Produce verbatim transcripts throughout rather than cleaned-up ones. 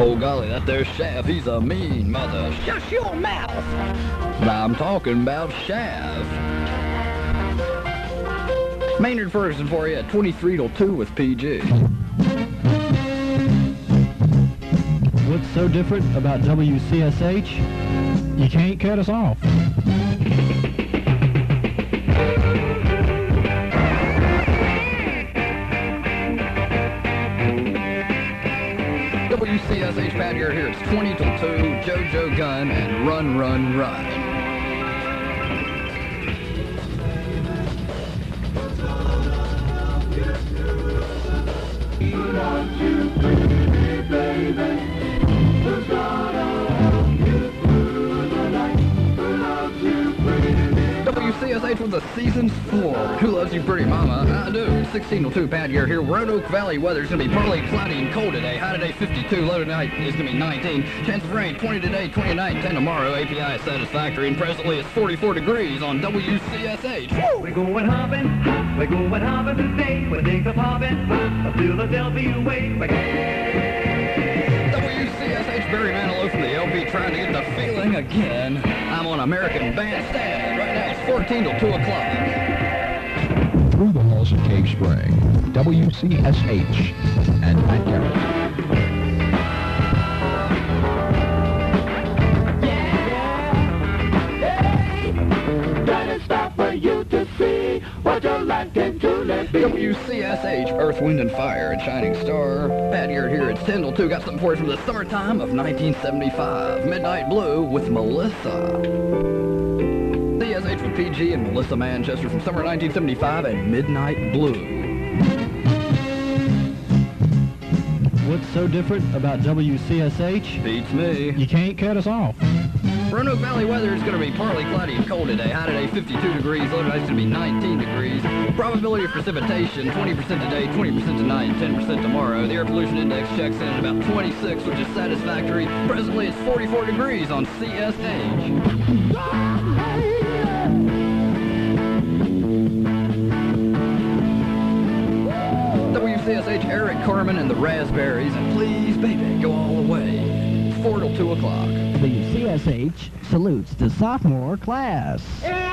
Oh golly, that there Shaft, he's a mean mother. Shut your mouth! I'm talking about Shaft. Maynard Ferguson for you at twenty-three till two with P G. What's so different about W C S H? You can't cut us off. W C S H Pat here, here it's twenty till two, JoJo Gunn and Run, Run, Run. W C S H with the season's four. Who loves you, pretty mama? I do. sixteen till two, Pat Gear here. Roanoke Valley weather is going to be partly cloudy and cold today. High today, fifty-two. Low tonight is going to be nineteen. Chance of rain, twenty today, twenty-nine, ten tomorrow. A P I is satisfactory, and presently it's forty-four degrees on W C S H. Woo! We're going hopping, we're going hopping today. When things are popping, a Philadelphia way. W C S H Barry Manilow from the L P trying to get the feeling again. I'm on American Bandstand. Right now it's fourteen till two o'clock. Through the halls of Cave Spring, W C S H and Pat Garrett. W C S H, Earth, Wind, and Fire, and Shining Star. Pat Garrett here, it's ten till two. Got something for you from the summertime of nineteen seventy-five. Midnight Blue with Melissa. C S H with P G and Melissa Manchester from summer nineteen seventy-five and Midnight Blue. What's so different about W C S H? Beats me. You can't cut us off. Roanoke Valley weather is going to be partly cloudy and cold today. High today, fifty-two degrees. Low tonight's going to be nineteen degrees. Probability of precipitation, twenty percent today, twenty percent tonight, and ten percent tomorrow. The air pollution index checks in at about twenty-six, which is satisfactory. Presently, it's forty-four degrees on C S H. W C S H, Eric Carmen and the Raspberries, and please, baby, go all the way. four till two o'clock. W C S H salutes the sophomore class.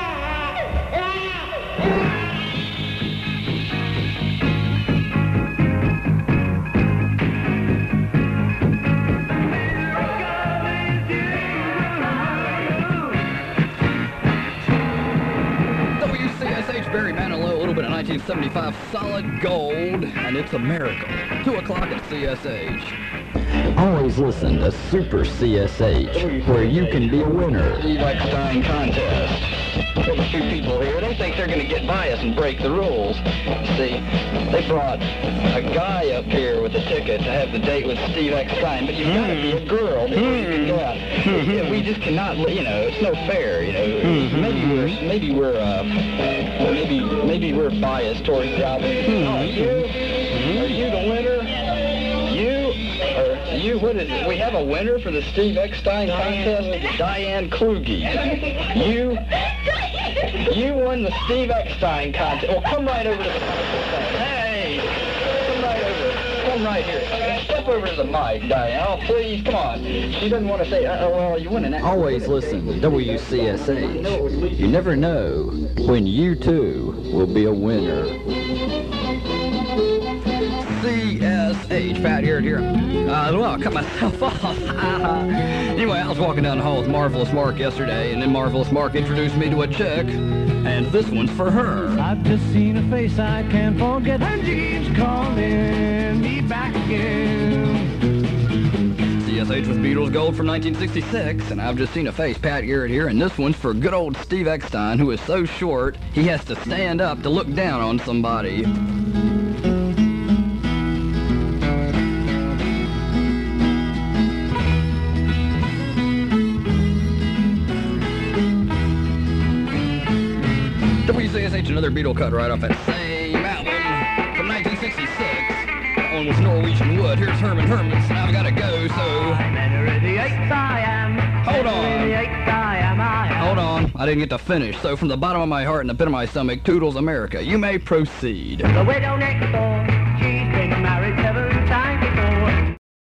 W C S H, Barry Manilow, a little bit of nineteen seventy-five solid gold, and it's a miracle. two o'clock at C S H. Always listen to Super C S H, where you can be a winner. Steve Eckstein contest. These two people here, they think they're going to get by us and break the rules. See, they brought a guy up here with a ticket to have the date with Steve Eckstein, but you've got to be a girl before you can go out. Yeah, we just cannot, you know, it's no fair, you know. Maybe we're, maybe we're, uh, maybe, maybe we're biased towards Robin. Oh, you, are you the winner? You, what is it? We have a winner for the Steve Eckstein contest, Diane Kluge. You, you won the Steve Eckstein contest. Well, come right over to the Hey, come right over. Come right here. Step over to the mic, Diane. Oh, please, come on. She doesn't want to say, uh, well, you won an Always listen to W C S H. You never know when you, too, will be a winner. C S H, Pat here, here. Uh, well, I cut myself off. Anyway, I was walking down the hall with Marvelous Mark yesterday, and then Marvelous Mark introduced me to a chick, and this one's for her. I've just seen a face I can't forget, and she's calling me back again. C S H with Beatles Gold from nineteen sixty-six, and I've just seen a face, Pat Garrett here, and this one's for good old Steve Eckstein, who is so short, he has to stand up to look down on somebody. W C S H, another Beatle cut right off that same album from nineteen sixty-six. That one was Norwegian Wood. Here's Herman Hermits, and I've got to go, so... Hold on. Hold on. I didn't get to finish. So from the bottom of my heart and the pit of my stomach, Toodles America. You may proceed. The widow next door